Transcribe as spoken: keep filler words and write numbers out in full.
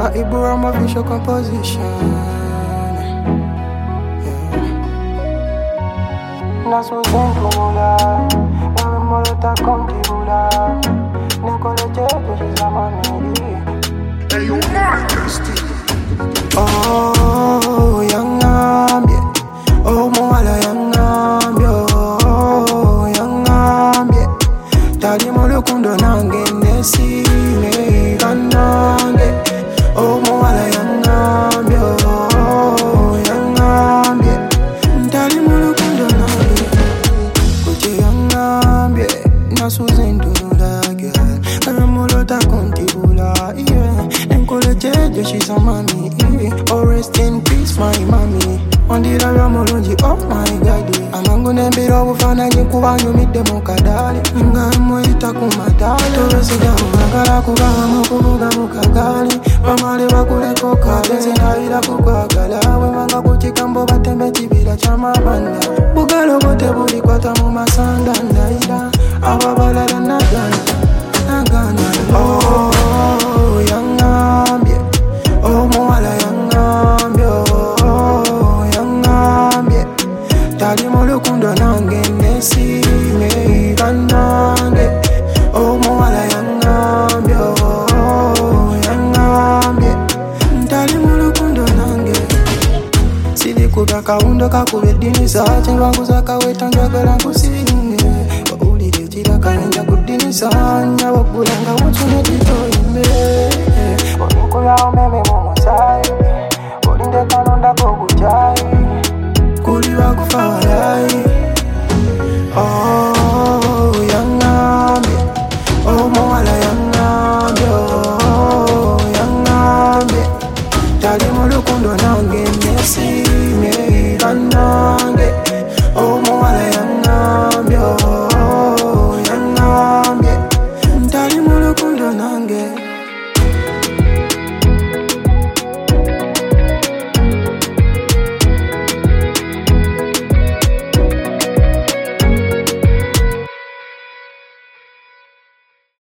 I Ibura my visual composition. Nasu zentumula, nawe molota kontibula. Nekole cheto shizamani. Hey, you majesty. Oh, young ambie. Oh, mwala young ambie. Oh, young ambie. Tali molo kundo nange nesi ne kanange. Oh, mwala young ambie. Oh, young ambie. Tali molo kundo nange. Kuche young ambie. Nasu zentulula girl. Nawe molota kontibula. Yeah. Enkole chejo she's a mommy. Oh, rest in peace, my mommy. Ondira ya mulungi, oh my god. Amangu nembiro bufana nyikuba nyumide mukadali. Nga mwita kumadali. Torosida unagala kugawa mukubuga mukagali. Bamale bakuleko kale zinaira kukwagala. Wemanga kuchikambo batembe chibira chamabanda. Bugalo bote buli kwata mu masanda ndaira. Ababalala nagana, nagana. Oh, yangambye. Oh, mwala yangambye. Oh, yangambye. Tali molo kundo nange nesi ne kanange. Oh, mwala yangambye. Oh, yangambye. Tali molo kundo nange. Sili kuga kaundo kakube dini sache wangu zakaweta njagala nkusinge. Waulire chira kanja kudini sanya wakulanga